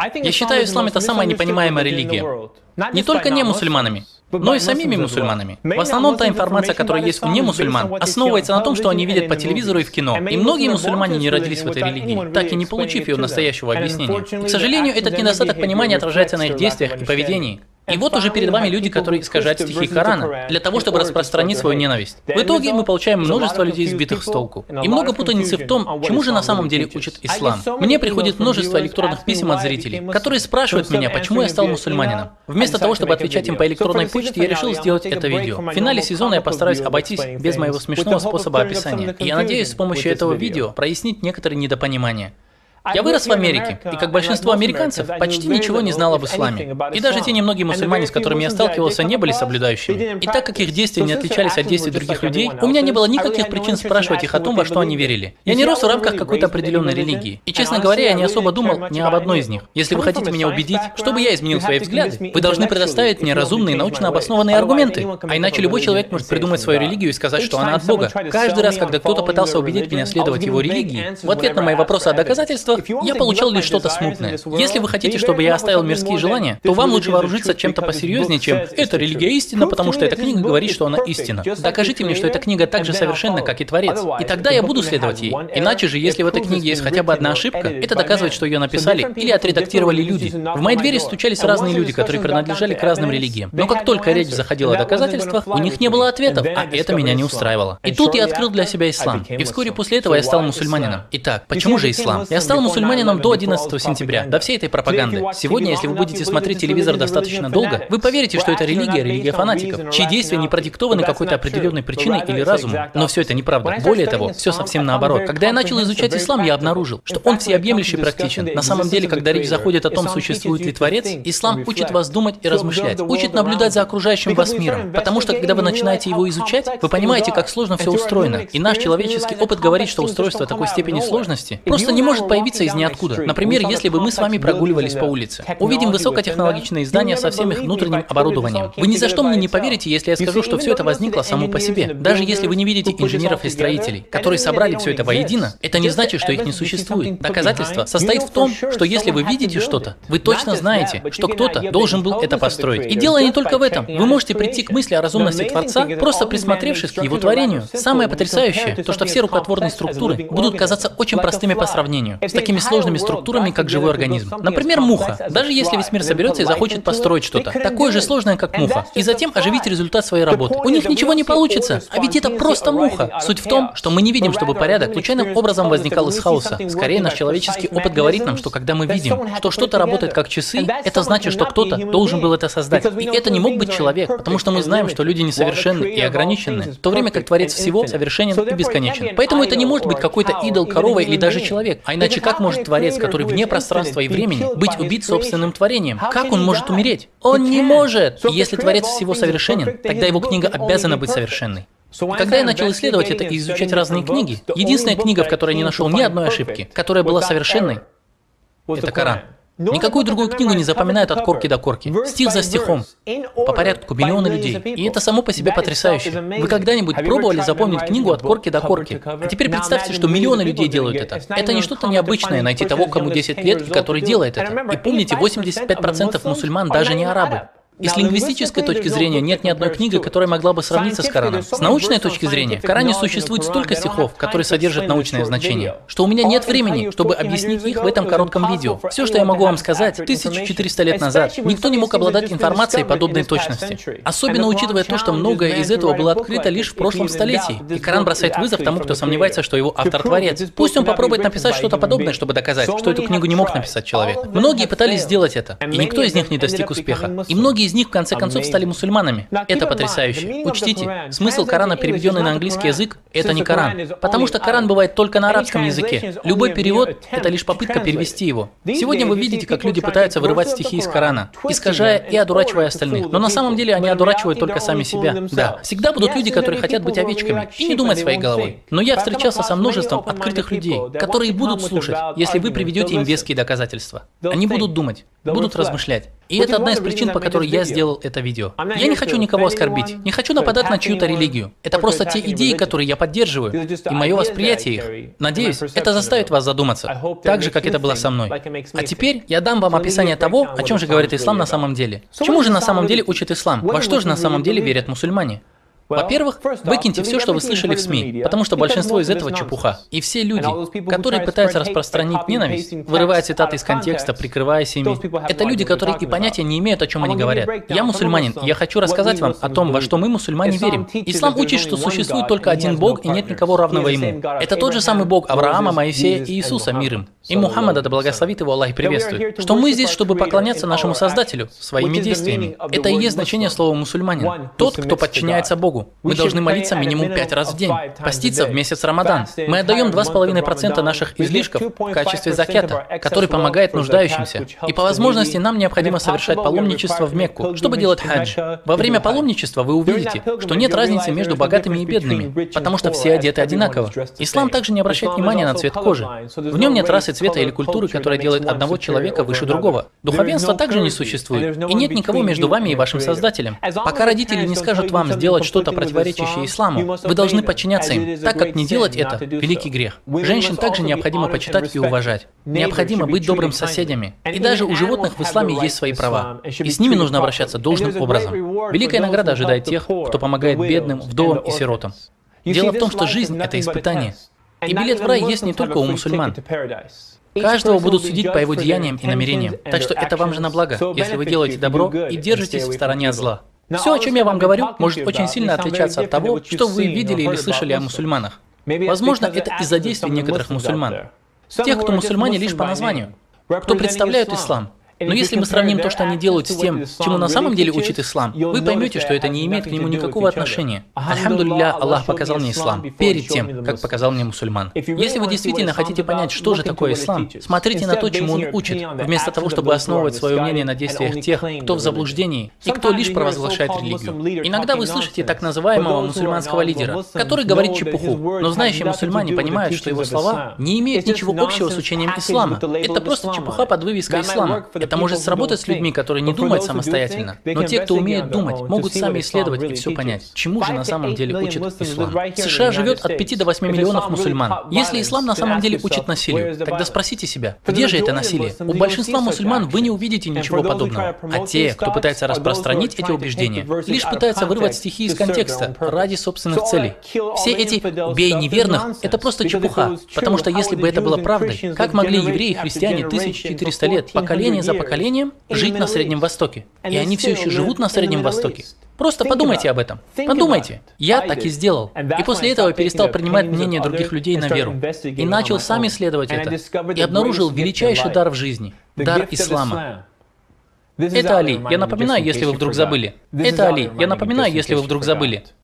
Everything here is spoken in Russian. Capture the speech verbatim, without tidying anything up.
Я считаю, ислам — это самая непонимаемая религия. Не только не мусульманами, но и самими мусульманами. В основном та информация, которая есть у немусульман, основывается на том, что они видят по телевизору и в кино. И многие мусульмане не родились в этой религии, так и не получив ее настоящего объяснения. И, к сожалению, этот недостаток понимания отражается на их действиях и поведении. И вот уже перед вами люди, которые искажают стихи Корана для того, чтобы распространить свою ненависть. В итоге мы получаем множество людей, сбитых с толку. И много путаницы в том, чему же на самом деле учит ислам. Мне приходит множество электронных писем от зрителей, которые спрашивают меня, почему я стал мусульманином. Вместо того, чтобы отвечать им по электронной почте, я решил сделать это видео. В финале сезона я постараюсь обойтись без моего смешного способа описания. И я надеюсь с помощью этого видео прояснить некоторые недопонимания. Я вырос в Америке, и как большинство американцев, почти ничего не знал об исламе. И даже те немногие мусульмане, с которыми я сталкивался, не были соблюдающими. И так как их действия не отличались от действий других людей, у меня не было никаких причин спрашивать их о том, во что они верили. Я не рос в рамках какой-то определенной религии. И, честно говоря, я не особо думал ни об одной из них. Если вы хотите меня убедить, чтобы я изменил свои взгляды, вы должны предоставить мне разумные, научно обоснованные аргументы. А иначе любой человек может придумать свою религию и сказать, что она от Бога. Каждый раз, когда кто-то пытался убедить меня следовать его религии, в ответ на мои вопросы о доказательствах, я получал лишь что-то смутное. Если вы хотите, чтобы я оставил мирские желания, то вам лучше вооружиться чем-то посерьезнее, чем «эта религия истина, потому что эта книга говорит, что она истина». Докажите мне, что эта книга так же совершенна, как и Творец, и тогда я буду следовать ей. Иначе же, если в этой книге есть хотя бы одна ошибка, это доказывает, что ее написали или отредактировали люди. В мои двери стучались разные люди, которые принадлежали к разным религиям. Но как только речь заходила о доказательствах, у них не было ответов, а это меня не устраивало. И тут я открыл для себя ислам. И вскоре после этого я стал мусульманином. Итак, почему же ислам? Я стал мусульманином до одиннадцатого сентября, до всей этой пропаганды. Сегодня, если вы будете смотреть телевизор достаточно долго, вы поверите, что это религия, религия фанатиков, чьи действия не продиктованы какой-то определенной причиной или разумом. Но все это неправда. Более того, все совсем наоборот. Когда я начал изучать ислам, я обнаружил, что он всеобъемлющий и практичен. На самом деле, когда речь заходит о том, существует ли Творец, ислам учит вас думать и размышлять, учит наблюдать за окружающим вас миром. Потому что, когда вы начинаете его изучать, вы понимаете, как сложно все устроено. И наш человеческий опыт говорит, что устройство такой степени сложности просто не может появиться из ниоткуда. Например, если бы мы с вами прогуливались по улице, увидим высокотехнологичные здания со всем их внутренним оборудованием. Вы ни за что мне не поверите, если я скажу, что все это возникло само по себе. Даже если вы не видите инженеров и строителей, которые собрали все это воедино, это не значит, что их не существует. Доказательство состоит в том, что если вы видите что-то, вы точно знаете, что кто-то должен был это построить. И дело не только в этом. Вы можете прийти к мысли о разумности Творца, просто присмотревшись к его творению. Самое потрясающее, то что все рукотворные структуры будут казаться очень простыми по сравнению с такими сложными структурами, как живой организм. Например, муха. Даже если весь мир соберется и захочет построить что-то такое же сложное, как муха, и затем оживить результат своей работы, у них ничего не получится. А ведь это просто муха. Суть в том, что мы не видим, чтобы порядок случайным образом возникал из хаоса. Скорее, наш человеческий опыт говорит нам, что когда мы видим, что что-то работает как часы, это значит, что кто-то должен был это создать. И это не мог быть человек, потому что мы знаем, что люди несовершенны и ограничены, в то время как Творец всего совершенен и бесконечен. Поэтому это не может быть какой-то идол, корова или даже человек. А иначе как может Творец, который вне пространства и времени, быть убит собственным творением? Как он может умереть? Он не может! И если Творец всего совершенен, тогда его книга обязана быть совершенной. Когда я начал исследовать это и изучать разные книги, единственная книга, в которой я не нашел ни одной ошибки, которая была совершенной, это Коран. Никакую другую книгу не запоминают от корки до корки, стих за стихом, по порядку миллиона людей. И это само по себе потрясающе. Вы когда-нибудь пробовали запомнить книгу от корки до корки? А теперь представьте, что миллионы людей делают это. Это не что-то необычное найти того, кому десять лет и который делает это. И помните, восемьдесят пять процентов мусульман даже не арабы. И с лингвистической точки зрения нет ни одной книги, которая могла бы сравниться с Кораном. С научной точки зрения, в Коране существует столько стихов, которые содержат научное значение, что у меня нет времени, чтобы объяснить их в этом коротком видео. Все, что я могу вам сказать, тысяча четыреста лет назад никто не мог обладать информацией подобной точности. Особенно учитывая то, что многое из этого было открыто лишь в прошлом столетии. И Коран бросает вызов тому, кто сомневается, что его автор Творец. Пусть он попробует написать что-то подобное, чтобы доказать, что эту книгу не мог написать человек. Многие пытались сделать это, и никто из них не достиг успеха. И многие из них в конце концов стали мусульманами. Это потрясающе. Учтите, смысл Корана, переведенный на английский язык, это не Коран. Потому что Коран бывает только на арабском языке. Любой перевод – это лишь попытка перевести его. Сегодня вы видите, как люди пытаются вырывать стихи из Корана, искажая и одурачивая остальных. Но на самом деле они одурачивают только сами себя. Да, всегда будут люди, которые хотят быть овечками и не думать своей головой. Но я встречался со множеством открытых людей, которые будут слушать, если вы приведете им веские доказательства. Они будут думать, будут размышлять. И это одна из причин, по которой я сделал это видео. Я не хочу никого оскорбить, не хочу нападать на чью-то религию. Это просто те идеи, которые я поддерживаю, и мое восприятие их. Надеюсь, это заставит вас задуматься, так же, как это было со мной. А теперь я дам вам описание того, о чем же говорит ислам на самом деле. Чему же на самом деле учит ислам? Во что же на самом деле верят мусульмане? Во-первых, выкиньте все, что вы слышали в СМИ, потому что большинство из этого чепуха. И все люди, которые пытаются распространить ненависть, вырывая цитаты из контекста, прикрываясь ими, это люди, которые и понятия не имеют, о чем они говорят. Я мусульманин, и я хочу рассказать вам о том, во что мы, мусульмане, верим. Ислам учит, что существует только один Бог и нет никого равного ему. Это тот же самый Бог Авраама, Моисея и Иисуса, мир им. И Мухаммада, да благословит его Аллах и приветствует. Что мы здесь, чтобы поклоняться нашему Создателю своими действиями. Это и есть значение слова мусульманин. Тот, кто подчиняется Богу. Мы должны молиться минимум пять раз в день, поститься в месяц Рамадан. Мы отдаем два с половиной процента наших излишков в качестве закята, который помогает нуждающимся. И по возможности нам необходимо совершать паломничество в Мекку, чтобы делать хадж. Во время паломничества вы увидите, что нет разницы между богатыми и бедными, потому что все одеты одинаково. Ислам также не обращает внимания на цвет кожи. В нем нет расы, цвета или культуры, которая делает одного человека выше другого. Духовенства также не существует, и нет никого между вами и вашим Создателем. Пока родители не скажут вам сделать что-то противоречащее исламу, вы должны подчиняться им, так как не делать это – великий грех. Женщин также необходимо почитать и уважать. Необходимо быть добрым с соседями. И даже у животных в исламе есть свои права, и с ними нужно обращаться должным образом. Великая награда ожидает тех, кто помогает бедным, вдовам и сиротам. Дело в том, что жизнь – это испытание. И билет в рай есть не только у мусульман. Каждого будут судить по его деяниям и намерениям, так что это вам же на благо, если вы делаете добро и держитесь в стороне от зла. Все, о чем я вам говорю, может очень сильно отличаться от того, что вы видели или слышали о мусульманах. Возможно, это из-за действий некоторых мусульман. Тех, кто мусульмане лишь по названию, кто представляют ислам. Но если мы сравним то, что они делают с тем, чему на самом деле учит ислам, вы поймете, что это не имеет к нему никакого отношения. Альхамдулилля, Аллах показал мне ислам перед тем, как показал мне мусульман. Если вы действительно хотите понять, что же такое ислам, смотрите на то, чему он учит, вместо того, чтобы основывать свое мнение на действиях тех, кто в заблуждении и кто лишь провозглашает религию. Иногда вы слышите так называемого мусульманского лидера, который говорит чепуху, но знающие мусульмане понимают, что его слова не имеют ничего общего с учением ислама. Это просто чепуха под вывеской ислама. Это может сработать с людьми, которые не думают самостоятельно, но те, кто умеет думать, могут сами исследовать и все понять, чему же на самом деле учит ислам. В США живет от пяти до восьми миллионов мусульман. Если ислам на самом деле учит насилию, тогда спросите себя, где же это насилие? У большинства мусульман вы не увидите ничего подобного. А те, кто пытается распространить эти убеждения, лишь пытаются вырвать стихи из контекста ради собственных целей. Все эти «убей неверных» — это просто чепуха, потому что если бы это было правдой, как могли евреи и христиане тысяча четыреста лет, поколение за поколением, жить на Среднем Востоке? И они все еще живут на Среднем Востоке. Просто подумайте об этом. Подумайте. Я так и сделал. И после этого перестал принимать мнение других людей на веру. И начал сам исследовать это. И обнаружил величайший дар в жизни. Дар ислама. Это Али. Я напоминаю, если вы вдруг забыли. Это Али. Я напоминаю, если вы вдруг забыли.